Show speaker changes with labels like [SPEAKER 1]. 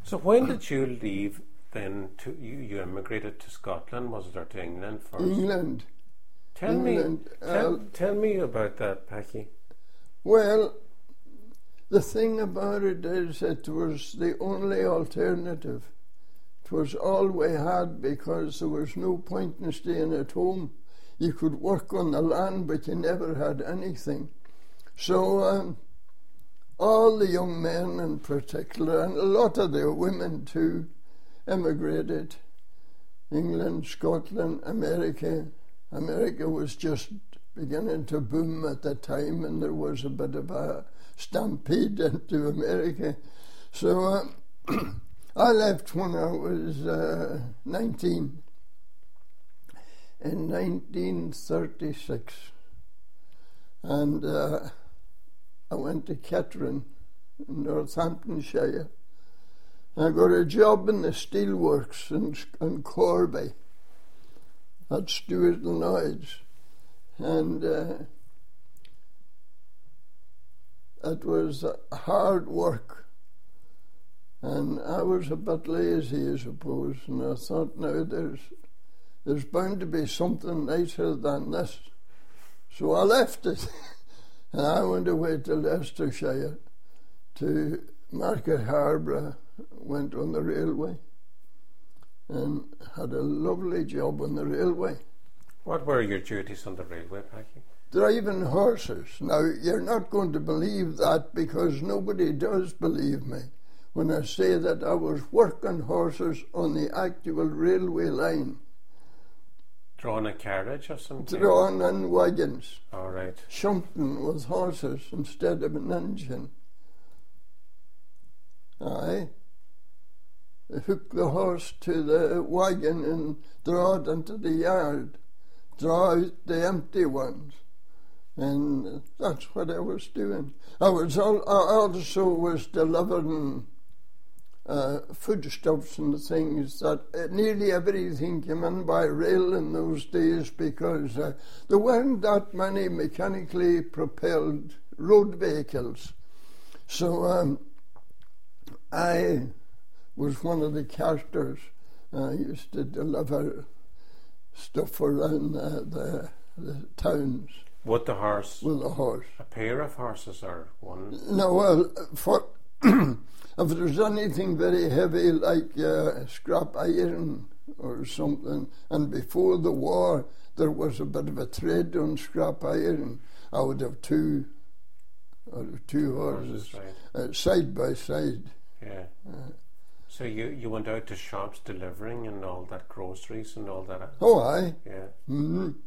[SPEAKER 1] So when did you leave then? You immigrated to Scotland, was it, or to England first?
[SPEAKER 2] England.
[SPEAKER 1] Tell me about that, Packy.
[SPEAKER 2] Well, the thing about it is it was the only alternative. It was all we had because there was no point in staying at home. You could work on the land, but you never had anything. So all the young men in particular, and a lot of the women too, emigrated. England, Scotland, America. America was just beginning to boom at the time, and there was a bit of a stampede into America. So I left when I was 19, in 1936, and I went to Kettering in Northamptonshire. I got a job in the steelworks in Corby at Stewart and Lloyd's, and it was hard work, and I was a bit lazy, I suppose, and I thought, now there's bound to be something nicer than this. So I left it, and I went away to Leicestershire, to Market Harborough, went on the railway, and had a lovely job on the railway.
[SPEAKER 1] What were your duties on the railway, Packy?
[SPEAKER 2] Driving horses. Now, you're not going to believe that, because nobody does believe me when I say that I was working horses on the actual railway line.
[SPEAKER 1] Drawing a carriage or something?
[SPEAKER 2] Drawing in wagons.
[SPEAKER 1] All right.
[SPEAKER 2] Shunting with horses instead of an engine. Aye. Hook the horse to the wagon and draw it into the yard. Draw out the empty ones. And that's what I was doing. I also was delivering foodstuffs and things that nearly everything came in by rail in those days, because there weren't that many mechanically propelled road vehicles. So I was one of the carters. I used to deliver stuff around the towns.
[SPEAKER 1] With the horse?
[SPEAKER 2] With the horse.
[SPEAKER 1] A pair of horses or one?
[SPEAKER 2] No, well, for if there's anything very heavy like scrap iron or something, and before the war there was a bit of a trade on scrap iron, I would have two horses
[SPEAKER 1] right.
[SPEAKER 2] Side by side.
[SPEAKER 1] Yeah. So you went out to shops delivering and all that, groceries and all that?
[SPEAKER 2] Oh, aye.
[SPEAKER 1] Yeah.
[SPEAKER 2] Mm-hmm.